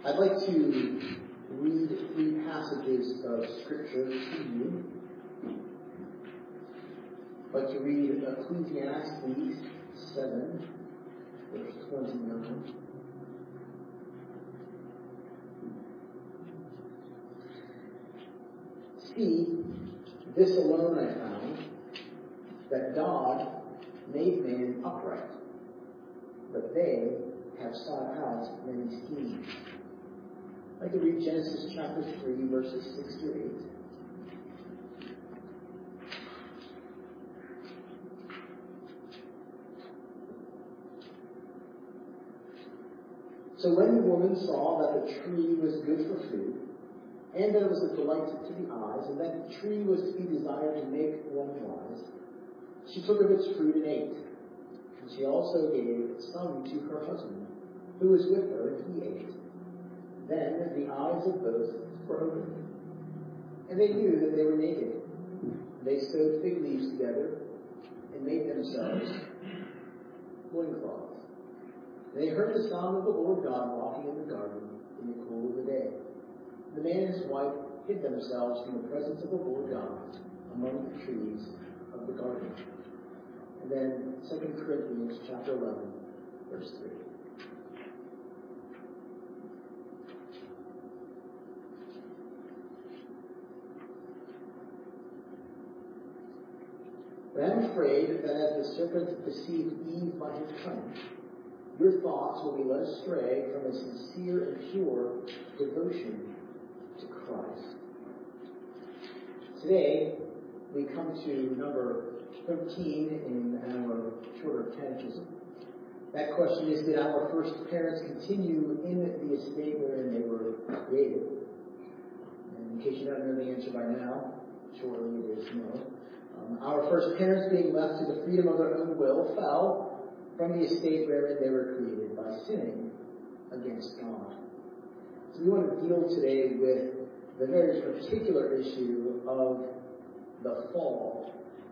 I'd like to read 3 passages of Scripture to you. I'd like to read Ecclesiastes 7, verse 29. See, this alone I found, that God made man upright, but they have sought out many schemes. I'd like to read Genesis chapter 3, verses 6 to 8. So when the woman saw that the tree was good for food, and that it was a delight to the eyes, and that the tree was to be desired to make one wise, she took of its fruit and ate. And she also gave some to her husband, who was with her, and he ate. Then the eyes of both were opened, and they knew that they were naked. They sewed fig leaves together and made themselves loincloths. They heard the sound of the Lord God walking in the garden in the cool of the day. The man and his wife hid themselves from the presence of the Lord God among the trees of the garden. And then 2 Corinthians chapter 11, verse 3. But I am afraid that as the serpent deceived Eve by his cunning, your thoughts will be led astray from a sincere and pure devotion to Christ. Today, we come to number 13 in our shorter catechism. That question is, did our first parents continue in the estate wherein they were created? And in case you don't know the answer by now, shortly it is no. Our first parents, being left to the freedom of their own will, fell from the estate wherein they were created by sinning against God. So we want to deal today with the very particular issue of the fall.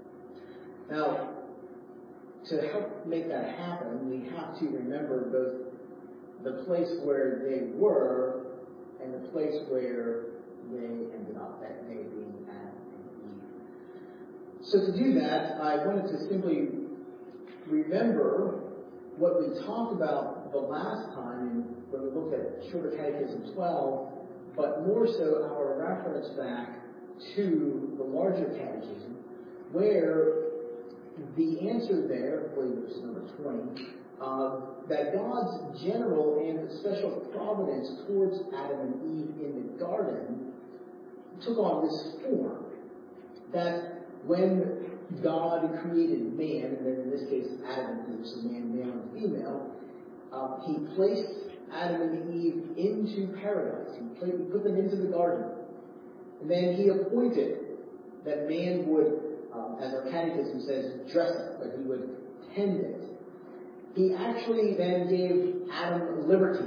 Now, to help make that happen, we have to remember both the place where they were and the place where they ended up, that they being Adam and Eve. So to do that, I wanted to simply remember what we talked about the last time when we looked at Shorter Catechism 12, but more so our reference back to the larger catechism, where the answer there, I believe it was number 20, that God's general and special providence towards Adam and Eve in the garden took on this form. That when God created man, and then in this case Adam and Eve, so man, male and female, he placed Adam and Eve into paradise. He put them into the garden. And then he appointed that man would, as our catechism says, dress it, but he would tend it. He actually then gave Adam liberty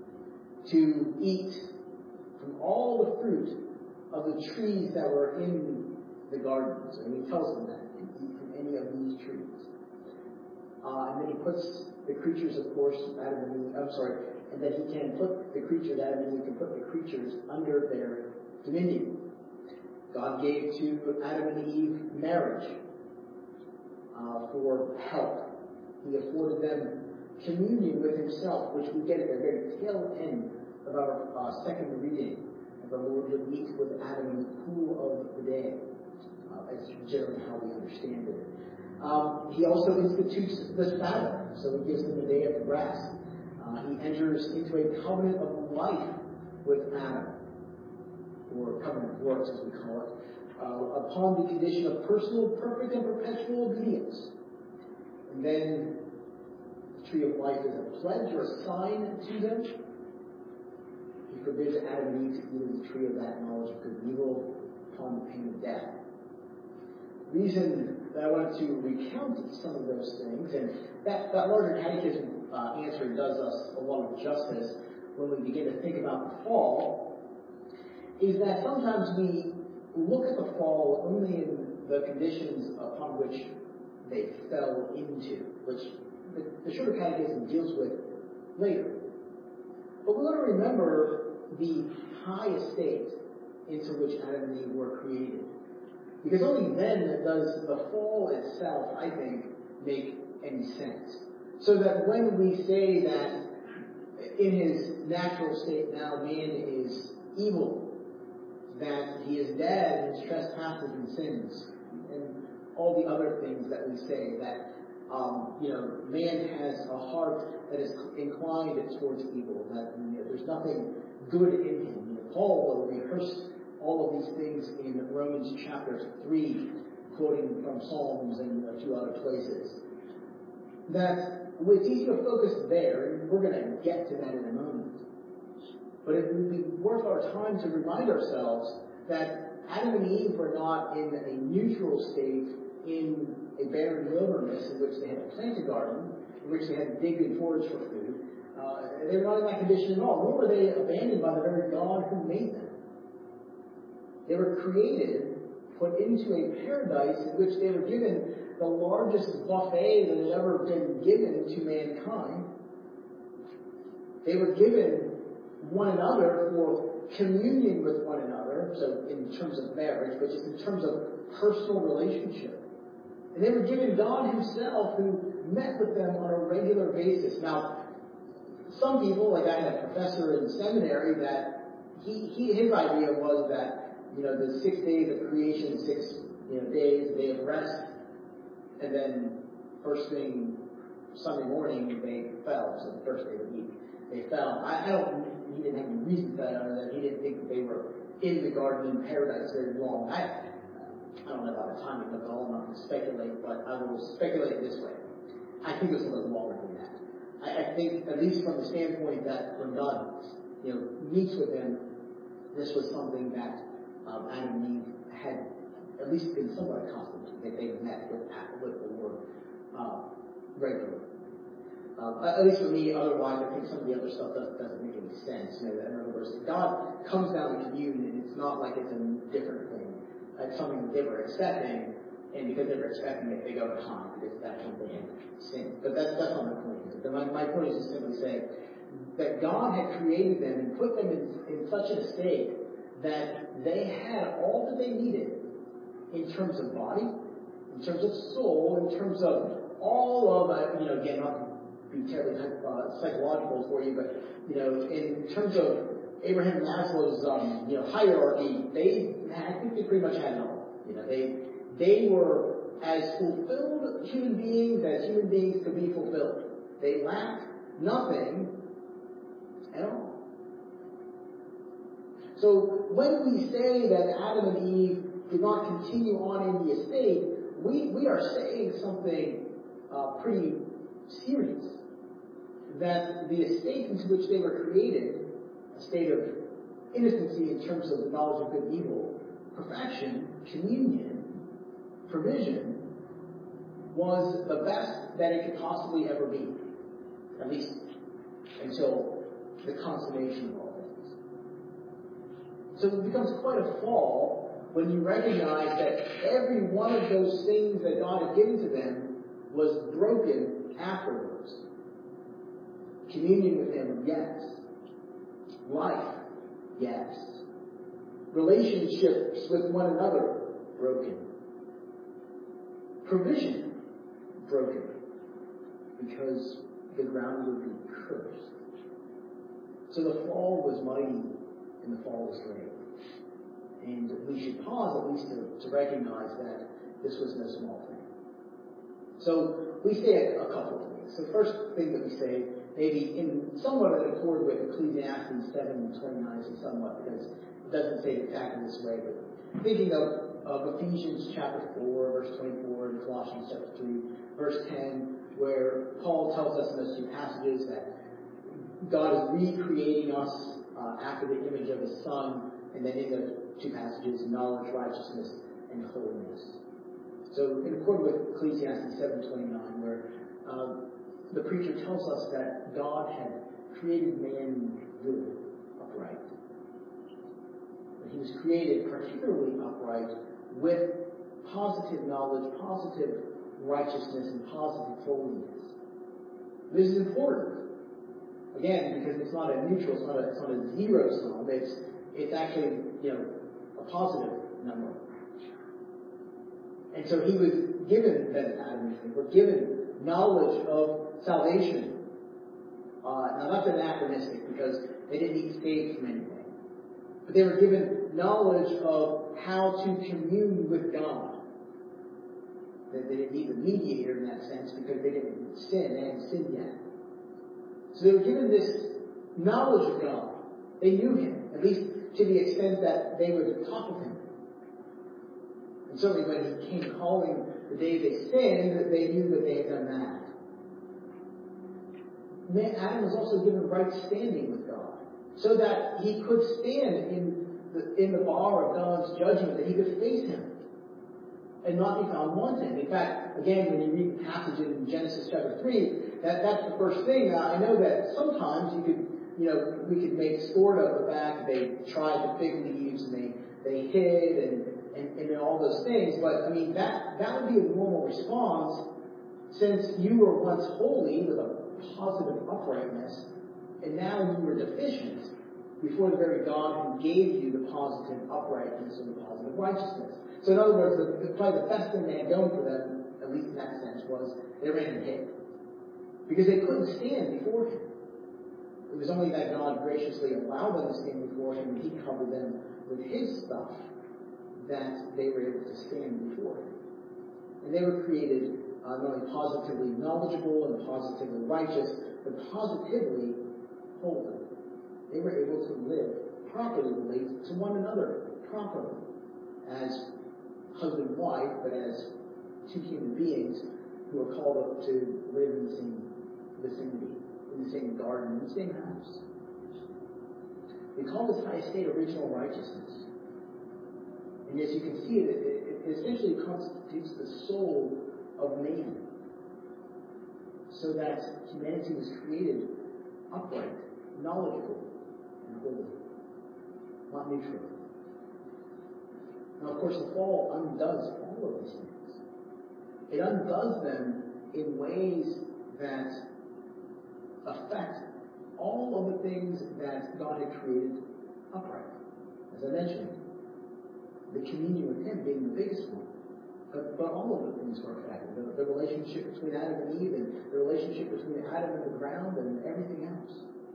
to eat from all the fruit of the trees that were in the gardens. And he tells them that, you can eat from any of these trees. And then he puts the creatures, of course, and then he can put the creatures, Adam and Eve can put the creatures under their dominion. God gave to Adam and Eve marriage for help. He afforded them communion with himself, which we get at the very tail end of our second reading. And the Lord would meet with Adam in the cool of the day. That's generally how we understand it. He also institutes the Sabbath, so he gives them the day of rest. He enters into a covenant of life with Adam, or covenant of works as we call it, upon the condition of personal, perfect, and perpetual obedience. And then the tree of life is a pledge or a sign to them. He forbids Adam and Eve to eat of the tree of that knowledge of good and evil upon the pain of death. The reason that I wanted to recount some of those things, and that larger catechism answer does us a lot of justice when we begin to think about the fall, is that sometimes we look at the fall only in the conditions upon which they fell into, which the Shorter Catechism deals with later. But we want to remember the high estate into which Adam and Eve were created. Because only then does the fall itself, I think, make any sense. So that when we say that in his natural state now man is evil, that he is dead in his trespasses and sins, and all the other things that we say, that man has a heart that is inclined towards evil, that there's nothing good in him. Paul will rehearse all of these things in Romans chapter 3, quoting from Psalms and a few other places. That it's easy to focus there, and we're going to get to that in a moment. But it would be worth our time to remind ourselves that Adam and Eve were not in a neutral state in a barren wilderness in which they had to plant a garden, in which they had to dig and forage for food. They were not in that condition at all, nor were they abandoned by the very God who made them. They were created, put into a paradise in which they were given the largest buffet that had ever been given to mankind. They were given one another for communion with one another, so in terms of marriage, but just in terms of personal relationship. And they were given God himself, who met with them on a regular basis. Now, some people, like I had a professor in seminary, that his idea was that the 6 days of creation, 6 days, a day of rest, and then first thing Sunday morning they fell. So the first day of the week they fell. He didn't have any reason for that other than he didn't think that they were in the garden in paradise very long. I don't know about the timing of it all. I'm not going to speculate, but I will speculate this way. I think it was a little longer than that. I think, at least from the standpoint that when God meets with them, this was something that Adam and Eve had at least been somewhat accustomed to, that they met with the Lord regularly. At least for me, otherwise, I think some of the other stuff doesn't make any sense. In other words, God comes down to commune, and it's not like it's a different thing. It's something that they were expecting, and because they were expecting it, they go to time, because that's when they had sinned. But that's not my point. My point is to simply say that God had created them and put them in such a state that they had all that they needed in terms of body, in terms of soul, in terms of all of, again, not to be terribly psychological for you, but, in terms of Abraham Maslow's, hierarchy, I think they pretty much had it all. They were as fulfilled human beings as human beings could be fulfilled. They lacked nothing at all. So when we say that Adam and Eve did not continue on in the estate, we are saying something pretty serious. That the estate into which they were created, a state of innocency in terms of the knowledge of good and evil, perfection, communion, provision, was the best that it could possibly ever be. At least until the consummation of all things. So it becomes quite a fall when you recognize that every one of those things that God had given to them was broken afterwards. Communion with Him, yes. Life, yes. Relationships with one another, broken. Provision, broken. Because the ground would be cursed. So the fall was mighty and the fall was great. And we should pause at least to recognize that this was no small thing. So we say a couple of things. So the first thing that we say, maybe in somewhat in accord with Ecclesiastes 7:29, somewhat, because it doesn't say it exactly this way, but thinking of Ephesians chapter 4, verse 24, and Colossians chapter 3, verse 10, where Paul tells us in those two passages that God is recreating us after the image of His Son, and then in those two passages, knowledge, righteousness, and holiness. So in accord with Ecclesiastes 7:29, where the preacher tells us that God had created man good, upright. That he was created particularly upright with positive knowledge, positive righteousness, and positive holiness. This is important. Again, because it's not a neutral, it's not a zero sum. It's actually, a positive number. And so he was given, then Adam and Eve were given knowledge of salvation. Now that's anachronistic because they didn't need saved from anything. But they were given knowledge of how to commune with God. They didn't need the mediator in that sense because they didn't sin. They hadn't sinned yet. So they were given this knowledge of God. They knew Him, at least to the extent that they would talk with Him. And certainly when He came calling the day they sinned, they knew that they had done that. Adam was also given right standing with God, so that he could stand in the bar of God's judgment, that he could face Him and not be found wanting. In fact, again, when you read the passage in Genesis chapter 3, that's the first thing. I know that sometimes we could make sport of the fact that they tried the fig leaves and they hid and all those things. But I mean, that would be a normal response, since you were once holy with a positive uprightness, and now you were deficient before the very God who gave you the positive uprightness and the positive righteousness. So in other words, probably the best thing they had going for them, at least in that sense, was they ran and hid. Because they couldn't stand before Him. It was only that God graciously allowed them to stand before Him and He covered them with His stuff that they were able to stand before Him. And they were created not only positively knowledgeable and positively righteous, but positively holy. They were able to live properly, relate to one another properly, as husband and wife, but as two human beings who are called up to live in the same vicinity, in the same garden, in the same house. We call this high estate original righteousness. And as you can see, it essentially constitutes the soul of man, so that humanity was created upright, knowledgeable, and holy, not neutral. Now, of course, the fall undoes all of these things. It undoes them in ways that affect all of the things that God had created upright. As I mentioned, the communion with Him being the biggest one. But all of the things were affected. The relationship between Adam and Eve, and the relationship between Adam and the ground, and everything else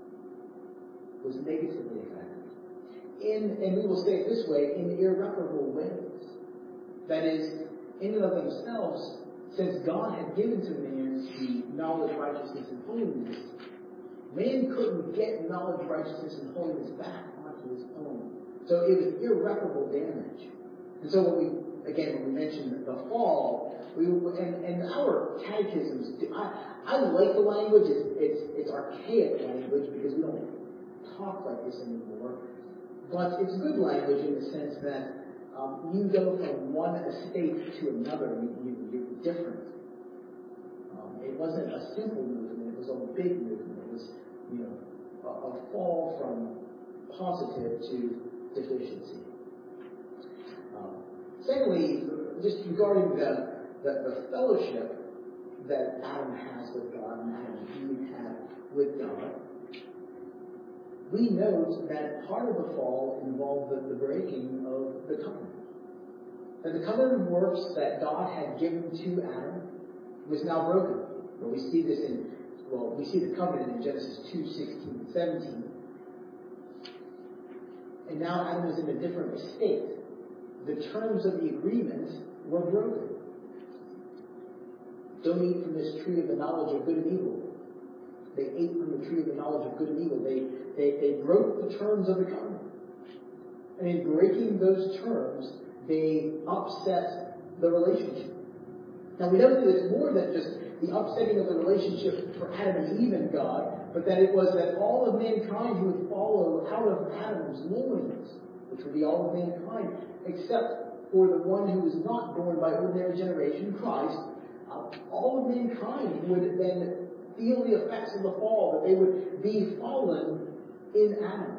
was negatively affected. And we will say it this way, in irreparable ways. That is, in and of themselves, since God had given to man the knowledge, righteousness, and holiness, man couldn't get knowledge, righteousness, and holiness back onto his own. So it was irreparable damage. And so when we mentioned the fall, and our catechisms, I like the language. It's archaic language because we don't talk like this anymore. But it's good language in the sense that you go from one estate to another. You're different. It wasn't a simple movement. It was a big movement. It was, a fall from positive to deficiency. Secondly, just regarding the fellowship that Adam has with God and Adam and Eve have with God, we note that part of the fall involved the breaking of the covenant. That the covenant of works that God had given to Adam was now broken. Well, we see the covenant in Genesis 2:16 and 17. And now Adam is in a different estate. The terms of the agreement were broken. Don't eat from this tree of the knowledge of good and evil. They ate from the tree of the knowledge of good and evil. They broke the terms of the covenant. And in breaking those terms, they upset the relationship. Now we know that it's more than just the upsetting of the relationship for Adam and Eve and God, but that it was that all of mankind who would follow out of Adam's loins, which would be all of mankind, except for the one who was not born by ordinary generation, Christ, all of mankind would then feel the effects of the fall, that they would be fallen in Adam.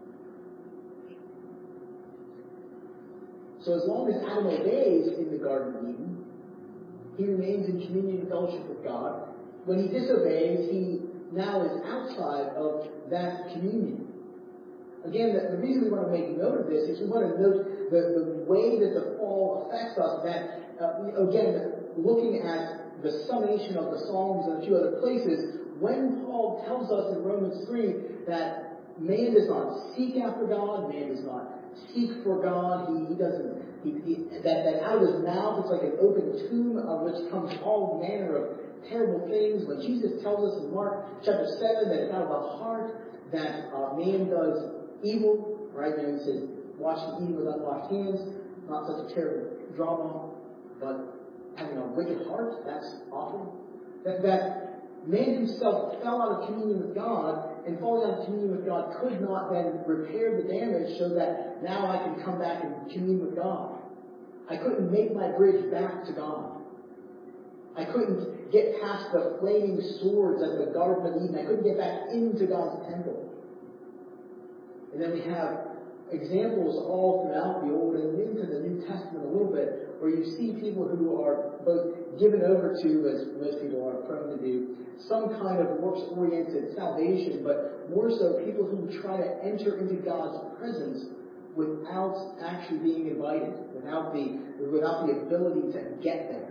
So as long as Adam obeys in the Garden of Eden, he remains in communion and fellowship with God. When he disobeys, he now is outside of of that communion. Again, the reason we want to make note of this is we want to note the way that the fall affects us. That, again, looking at the summation of the Psalms and a few other places, when Paul tells us in Romans 3 that man does not seek after God, man does not seek for God, that out of his mouth it's like an open tomb of which comes all manner of terrible things. When Jesus tells us in Mark chapter 7 that it's out of the heart that man does evil, right? He says, washing, eating with unwashed hands, not such a terrible drama, but having a wicked heart, that's awful. That man himself fell out of communion with God, and falling out of communion with God could not then repair the damage so that now I can come back and commune with God. I couldn't make my bridge back to God. I couldn't get past the flaming swords of the Garden of Eden. I couldn't get back into God's temple. And then we have examples all throughout the Old and into the New Testament a little bit, where you see people who are both given over to, as most people are prone to do, some kind of works-oriented salvation, but more so people who try to enter into God's presence without actually being invited, without the ability to get there.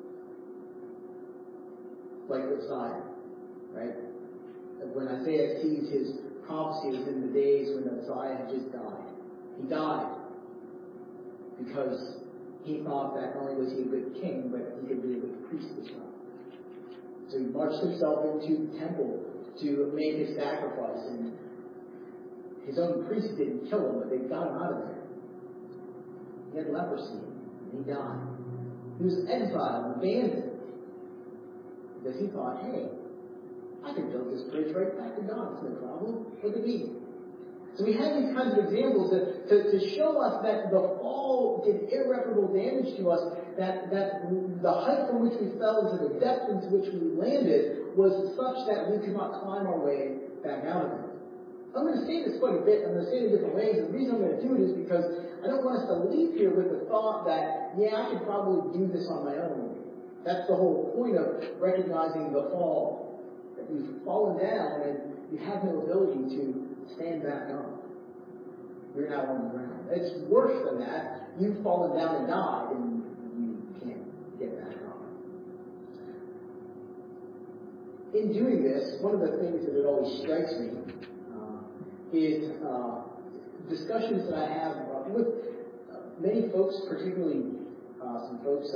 Like Isaiah, right? When Isaiah sees his prophecies in the days when Uzziah had just died. He died because he thought that not only was he a good king, but he could be a good priest as well. So he marched himself into the temple to make his sacrifice, and his own priests didn't kill him, but they got him out of there. He had leprosy, and he died. He was exiled, abandoned, because he thought, hey, I can build this bridge right back to God. It's no problem. Look at me. So we have these kinds of examples to show us that the fall did irreparable damage to us, that the height from which we fell into the depth into which we landed was such that we could not climb our way back out of it. I'm going to say this quite a bit. I'm going to say it in different ways. And the reason I'm going to do it is because I don't want us to leave here with the thought that, yeah, I could probably do this on my own. That's the whole point of recognizing the fall. That you've fallen down and you have no ability to stand back up. You're now on the ground. It's worse than that. You've fallen down and died and you can't get back up. In doing this, one of the things that it always strikes me is discussions that I have with many folks, particularly some folks.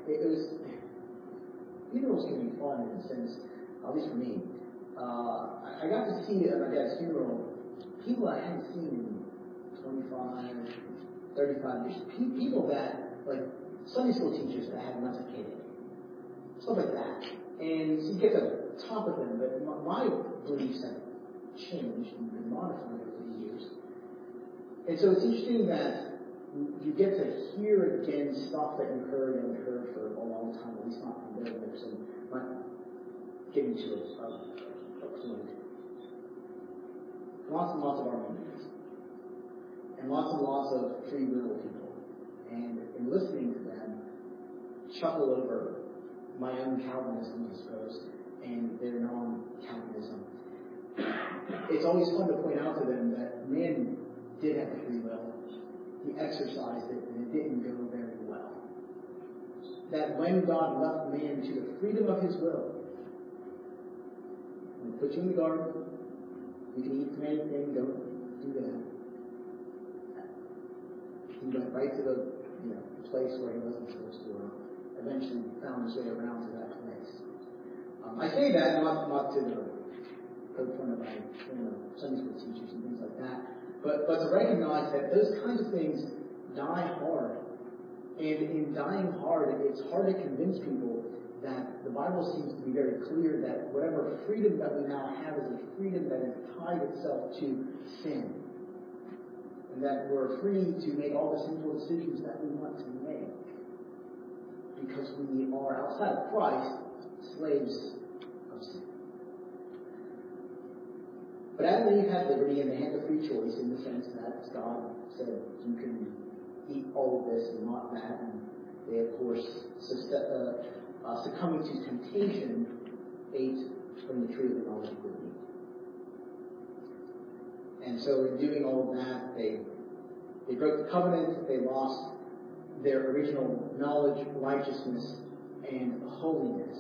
Funerals can be fun in a sense, at least for me. I got to see at my dad's funeral people I hadn't seen in 25, 35 years. People that, like Sunday school teachers that I hadn't met as a kid. Stuff like that. And so you get to talk with them, but my beliefs have changed and been modified over the years. And so it's interesting that you get to hear again stuff that you heard and heard for a long time, at least not from their lips, and not getting to a point. Lots and lots of arguments. And lots of free will people. And in listening to them, chuckle over my own Calvinism, I suppose, and their non-Calvinism. It's always fun to point out to them that man did have free will. He exercised it, and it didn't go very well. That when God left man to the freedom of his will, when he put you in the garden, you can eat from anything, don't do that. He went right to the place where he wasn't supposed to, or eventually found his way around to that place. I say that not to poke fun of my Sunday school teachers and things like that, but to recognize that those kinds of things die hard. And in dying hard, it's hard to convince people that the Bible seems to be very clear that whatever freedom that we now have is a freedom that is tied itself to sin. And that we're free to make all the sinful decisions that we want to make. Because we are, outside of Christ, slaves of sin. But Adam and Eve had liberty and they had the free choice in the sense that God said, you can eat all of this and not that. And they, of course, succumbing to temptation, ate from the tree of the knowledge of good and evil. And so in doing all of that, they broke the covenant, they lost their original knowledge, righteousness, and holiness.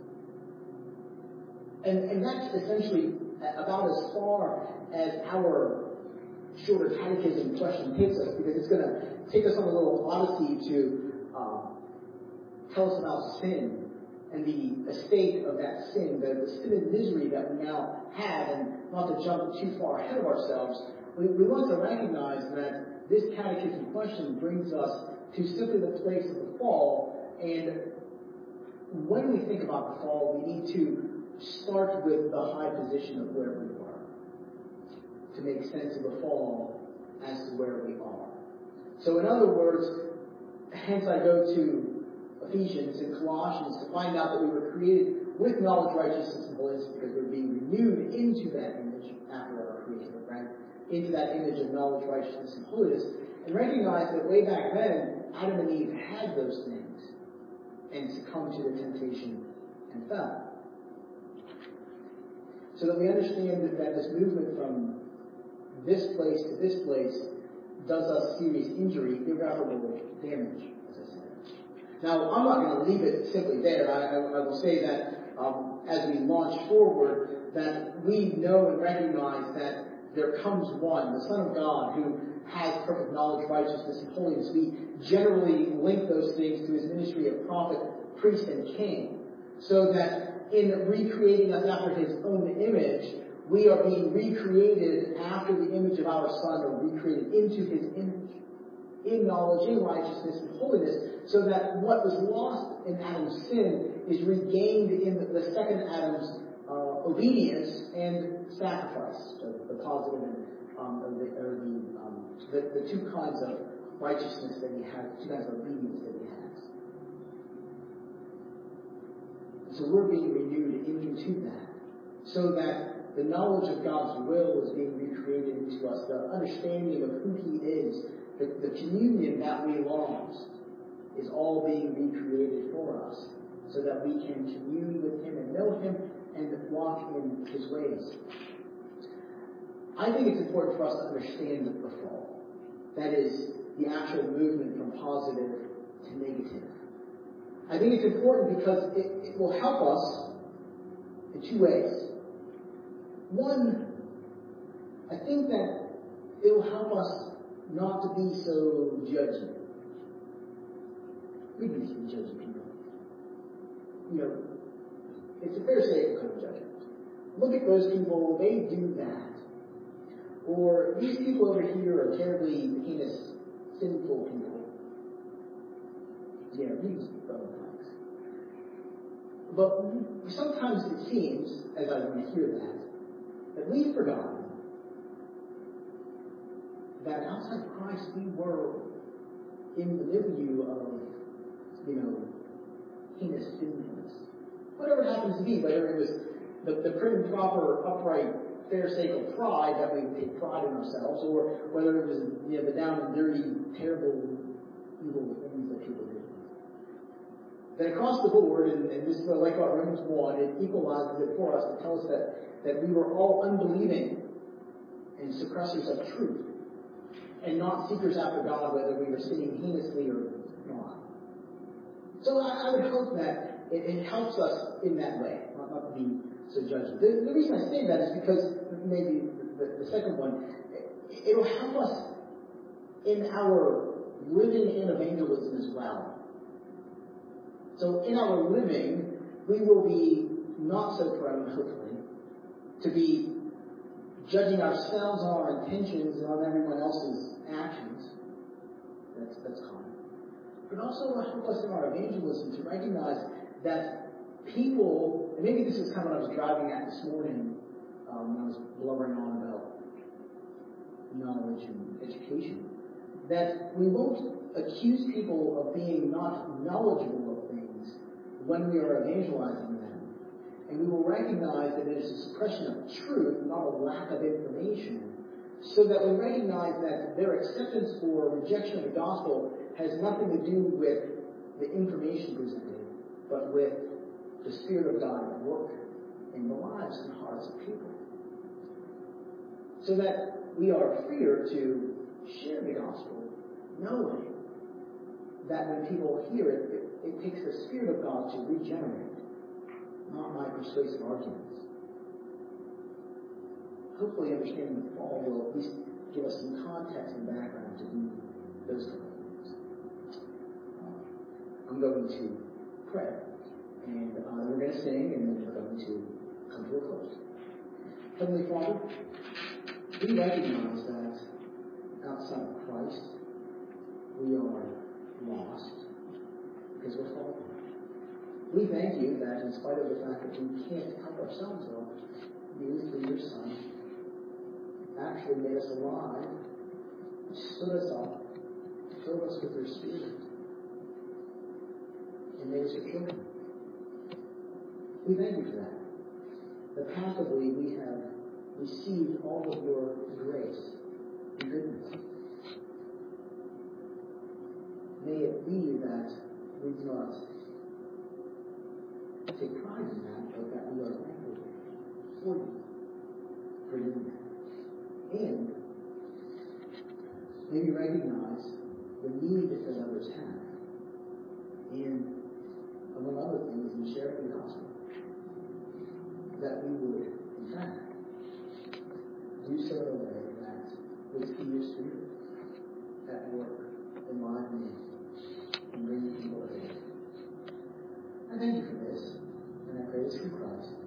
And that's essentially about as far as our shorter catechism question takes us, because it's going to take us on a little odyssey to tell us about sin and the estate of that sin, the sin and misery that we now have, and not to jump too far ahead of ourselves, we want to recognize that this catechism question brings us to simply the place of the fall, and when we think about the fall, we need to start with the high position of where we were to make sense of the fall as to where we are. So in other words, hence I go to Ephesians and Colossians to find out that we were created with knowledge, righteousness, and holiness, because we're being renewed into that image after our creation, right? Into that image of knowledge, righteousness, and holiness, and recognize that way back then, Adam and Eve had those things and succumbed to the temptation and fell. So that we understand that this movement from this place to this place does us serious injury, irreparable damage, as I said. Now, I'm not going to leave it simply there. I will say that as we launch forward, that we know and recognize that there comes one, the Son of God, who has perfect knowledge, righteousness, and holiness. We generally link those things to his ministry of prophet, priest, and king, so that in recreating us after his own image, we are being recreated after the image of our Son, or recreated into his image, in knowledge, in righteousness, and holiness, so that what was lost in Adam's sin is regained in the second Adam's obedience and sacrifice, the positive and the two kinds of righteousness that he has, the two kinds of obedience that he has. So we're being renewed into that, so that the knowledge of God's will is being recreated into us, the understanding of who he is, the communion that we lost is all being recreated for us, so that we can commune with him and know him and walk in his ways. I think it's important for us to understand the fall. That is, the actual movement from positive to negative. I think it's important because it will help us in two ways. One, I think that it will help us not to be so judgy. We can be judgy people. You know, it's a fair statement kind of judgment. Look at those people, they do that. Or these people over here are terribly heinous, sinful people. Yeah, we just throw things. But sometimes it seems, as I hear that we've forgotten that outside Christ we were in the milieu of, heinous sinfulness. Whatever it happens to be, whether it was the prim and proper, upright, pharisaical pride that we take pride in ourselves, or whether it was the down and dirty, terrible, evil things that people do. That across the board, and this is like our Romans 1, it equalizes it for us to tell us that we were all unbelieving and suppressors of truth, and not seekers after God, whether we were sinning heinously or not. So I would hope that it helps us in that way, not to be so judgy. The reason I say that is because, maybe the second one, it'll help us in our living in evangelism as well. So in our living, we will be not so prone, hopefully, to be judging ourselves on our intentions and on everyone else's actions. That's common. But also it'll help us in our evangelism to recognize that people, and maybe this is kind of what I was driving at this morning when I was blubbering on about knowledge and education, that we won't accuse people of being not knowledgeable of things when we are evangelizing them. And we will recognize that it is a suppression of truth, not a lack of information, so that we recognize that their acceptance or rejection of the gospel has nothing to do with the information presented, but with the Spirit of God at work in the lives and hearts of people. so that we are freer to share the gospel, knowing that when people hear it, it takes the Spirit of God to regenerate, not my persuasive arguments. Hopefully understanding the fall will at least give us some context and background to do those kind of things. I'm going to pray, and we're going to sing, and then we're going to come to a close. Heavenly Father, we recognize that outside of Christ, we are lost because we're fallen. We thank you that in spite of the fact that we can't help ourselves up, you, through your Son, actually made us alive, stood us up, filled us with your Spirit, and made us your children. We thank you for that. That passively we have received all of your grace and goodness. May it be that we do not take pride in that, but that we are thankful for you for doing that. And may we recognize the need that others have. And among other things, in sharing the gospel, that we would, in fact, do so in a way that would see your Spirit at work in life and bringing people to faith. I thank you for this, and I pray this through Christ.